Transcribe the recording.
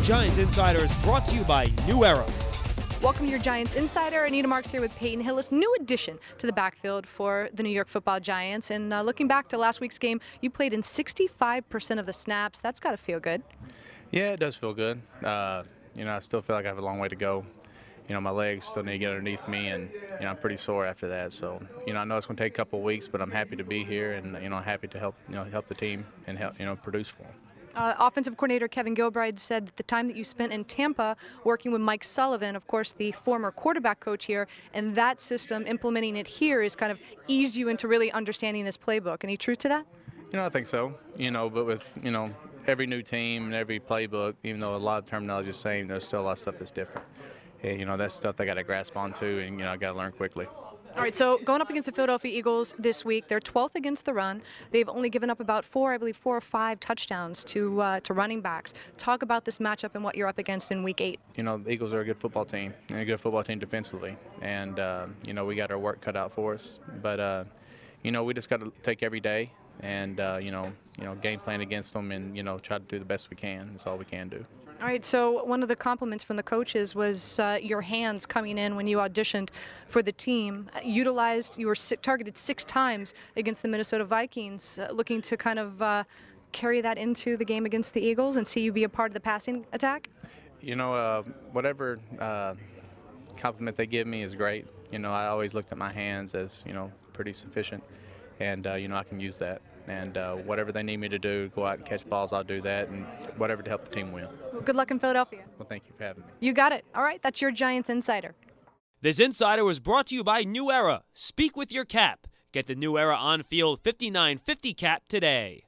Giants Insider is brought to you by New Era. Welcome to your Giants Insider. Anita Marks here with Peyton Hillis. New addition to the backfield for the New York Football Giants. And looking back to last week's game, you played in 65% of the snaps. That's got to feel good. Yeah, it does feel good. I still feel like I have a long way to go. My legs still need to get underneath me, and I'm pretty sore after that. So, I know it's going to take a couple of weeks, but I'm happy to be here, and happy to help the team and help produce for them. Offensive coordinator Kevin Gilbride said that the time that you spent in Tampa working with Mike Sullivan, of course the former quarterback coach here, and that system, implementing it here is kind of eased you into really understanding this playbook. Any truth to that? I think so. But with every new team and every playbook, even though a lot of terminology is the same, there's still a lot of stuff that's different. That's stuff they got to grasp onto, and I got to learn quickly. All right, so going up against the Philadelphia Eagles this week, they're 12th against the run. They've only given up about 4 or 5 touchdowns to running backs. Talk about this matchup and what you're up against in Week 8. The Eagles are a good football team, and a good football team defensively. And, we got our work cut out for us. But, we just got to take every day and, game plan against them and, try to do the best we can. That's all we can do. All right, so one of the compliments from the coaches was your hands coming in when you auditioned for the team. You were targeted 6 times against the Minnesota Vikings, looking to kind of carry that into the game against the Eagles and see you be a part of the passing attack? Whatever compliment they give me is great. I always looked at my hands as, pretty sufficient, and, I can use that. And whatever they need me to do, go out and catch balls, I'll do that, and whatever to help the team win. Well, good luck in Philadelphia. Well, thank you for having me. You got it. All right, that's your Giants Insider. This Insider was brought to you by New Era. Speak with your cap. Get the New Era on-field 5950 cap today.